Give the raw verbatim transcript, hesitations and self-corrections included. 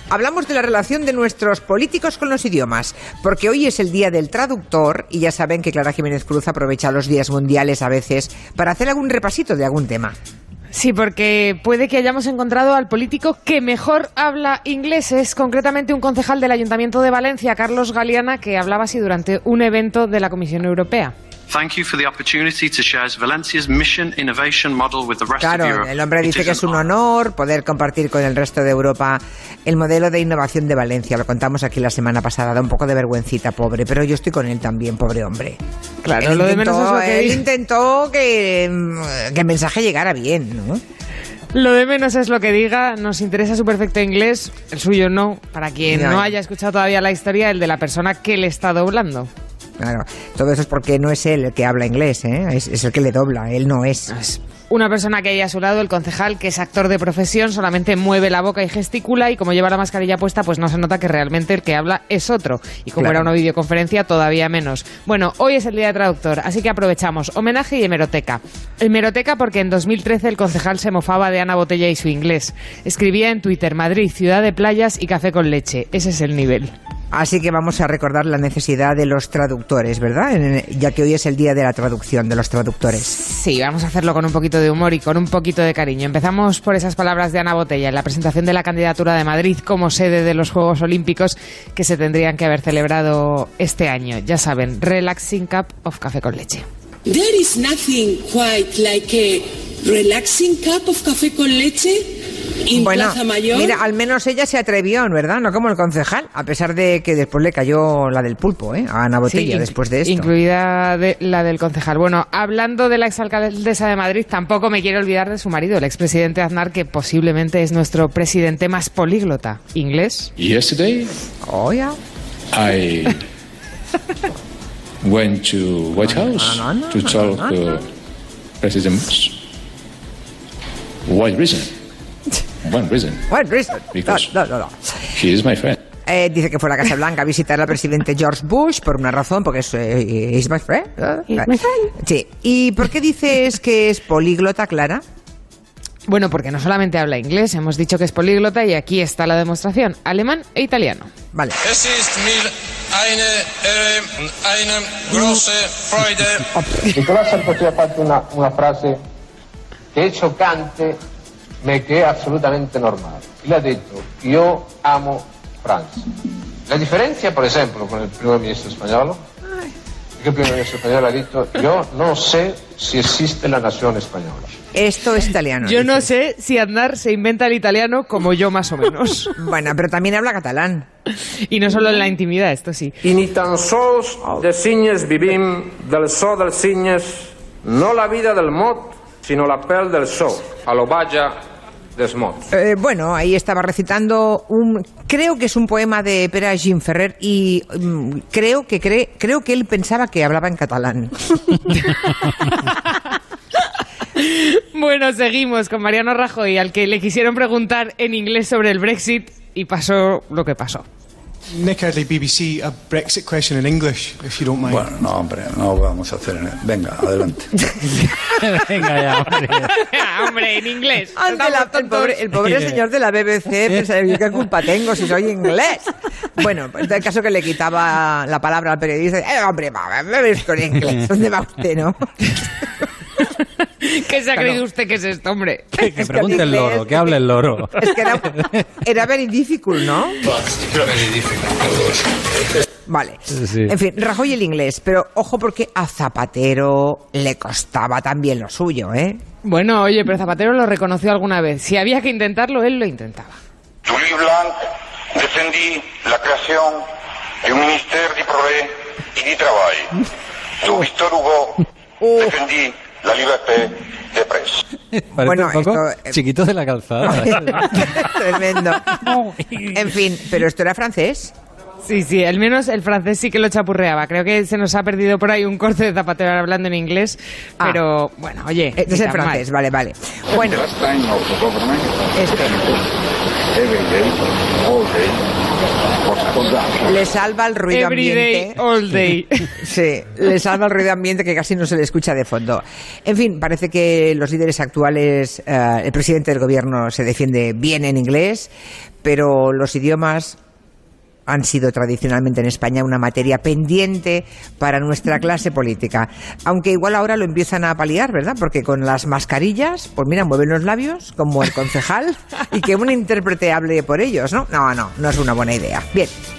Hablamos de la relación de nuestros políticos con los idiomas, porque hoy es el Día del Traductor y ya saben que Clara Jiménez Cruz aprovecha los días mundiales a veces para hacer algún repasito de algún tema. Sí, porque puede que hayamos encontrado al político que mejor habla inglés. Es concretamente un concejal del Ayuntamiento de Valencia, Carlos Galeana, que hablaba así durante un evento de la Comisión Europea. Thank you for the opportunity to share Valencia's mission innovation model with the rest claro, of Europe. El hombre dice que es un honor poder compartir con el resto de Europa el modelo de innovación de Valencia. Lo contamos aquí la semana pasada, da un poco de vergüencita, pobre, pero yo estoy con él también, pobre hombre. Claro, él lo intentó, de menos es lo que él intentó que, que el mensaje llegara bien, ¿no? Lo de menos es lo que diga, nos interesa su perfecto inglés, el suyo no, para quien no, no haya escuchado todavía la historia, el de la persona que le está doblando. Claro, todo eso es porque no es él el que habla inglés, ¿eh? es, es el que le dobla, él no es. es una persona que hay a su lado, el concejal, que es actor de profesión, solamente mueve la boca y gesticula, y como lleva la mascarilla puesta, pues no se nota que realmente el que habla es otro. Y como claro. Era una videoconferencia, todavía menos. Bueno, hoy es el Día de Traductor, así que aprovechamos. Homenaje y hemeroteca. Hemeroteca porque en dos mil trece el concejal se mofaba de Ana Botella y su inglés. Escribía en Twitter: Madrid, ciudad de playas y café con leche. Ese es el nivel. Así que vamos a recordar la necesidad de los traductores, ¿verdad? Ya que hoy es el día de la traducción, de los traductores. Sí, vamos a hacerlo con un poquito de humor y con un poquito de cariño. Empezamos por esas palabras de Ana Botella en la presentación de la candidatura de Madrid como sede de los Juegos Olímpicos que se tendrían que haber celebrado este año. Ya saben, relaxing cup of café con leche. There is nothing quite like a relaxing cup of café con leche. Bueno, mira, al menos ella se atrevió, ¿verdad? No como el concejal, a pesar de que después le cayó la del pulpo, ¿eh? A Ana Botella, sí, después de esto. Incluida de, la del concejal. Bueno, hablando de la exalcaldesa de Madrid, tampoco me quiero olvidar de su marido, el expresidente Aznar, que posiblemente es nuestro presidente más políglota. ¿Inglés? Yesterday, oh, yeah. I went to White House no, no, no, to talk no, no, no. to President Bush. What reason? One reason. One reason. Because no, no, no. he is my friend. Eh, dice que fue a la Casa Blanca a visitar al presidente George Bush por una razón, porque es eh, he's my friend. He's my friend. Sí. ¿Y por qué dices que es políglota, Clara? Bueno, porque no solamente habla inglés, hemos dicho que es políglota y aquí está la demostración, alemán e italiano. Vale. Es ist mir eine, eine große Freude. Nicolás Sarkozy ha fatto una, una frase che è choccante, ma che è assolutamente normale. Él ha detto: yo amo Francia. La diferencia, por ejemplo, con el primer ministro español, es que el primer ministro español ha dicho: yo no sé si existe la nación española. Esto es italiano. Yo dice. no sé si Aznar se inventa el italiano como yo, más o menos. Bueno, pero también habla catalán. Y no solo en la intimidad, esto sí. I ni tan sols de signes vivim del so dels signes, no la vida del mot, sino la pell del so, a lo vaya desmot. Eh, bueno, ahí estaba recitando un, creo que es un poema de Pere Gimferrer y um, creo que cree, creo que él pensaba que hablaba en catalán. Bueno, seguimos con Mariano Rajoy, al que le quisieron preguntar en inglés sobre el Brexit y pasó lo que pasó. Nick Early, B B C, a Brexit question in English, if you don't mind. Bueno, no, hombre, no vamos a hacer... Venga, adelante. Venga ya, hombre. Hombre, en inglés. Ante la, el, pobre, el pobre señor de la B B C, pensaba, ¿qué culpa tengo si soy inglés? Bueno, pues el caso que le quitaba la palabra al periodista, eh, hombre, va, me ves con inglés, ¿dónde va usted, no? ¿Qué se ha creído usted que es esto, hombre? Que, que pregunte el loro, que hable el loro. Es que era, era very difficult, ¿no? Vale. Sí. En fin, Rajoy el inglés, pero ojo porque a Zapatero le costaba también lo suyo, ¿eh? Bueno, oye, pero Zapatero lo reconoció alguna vez. Si había que intentarlo, él lo intentaba. Louis Blanc defendí la creación de un Ministerio de Progrés y de Trabajo. Yo, Víctor Hugo, defendí la libertad de prensa. Parece bueno, un poco esto, chiquito de la calzada. Tremendo. En fin, pero esto era francés. Sí, sí, al menos el francés sí que lo chapurreaba. Creo que se nos ha perdido por ahí un corte de Zapatero hablando en inglés, ah, pero bueno, oye. Este es el francés, mal. vale, vale. Bueno. Este. Le salva el ruido Every ambiente. Day, all day. Sí, le salva el ruido ambiente que casi no se le escucha de fondo. En fin, parece que los líderes actuales, uh, el presidente del gobierno se defiende bien en inglés, pero los idiomas han sido tradicionalmente en España una materia pendiente para nuestra clase política. Aunque igual ahora lo empiezan a paliar, ¿verdad? Porque con las mascarillas, pues mira, mueven los labios, como el concejal, y que un intérprete hable por ellos, ¿no? No, no, no es una buena idea. Bien.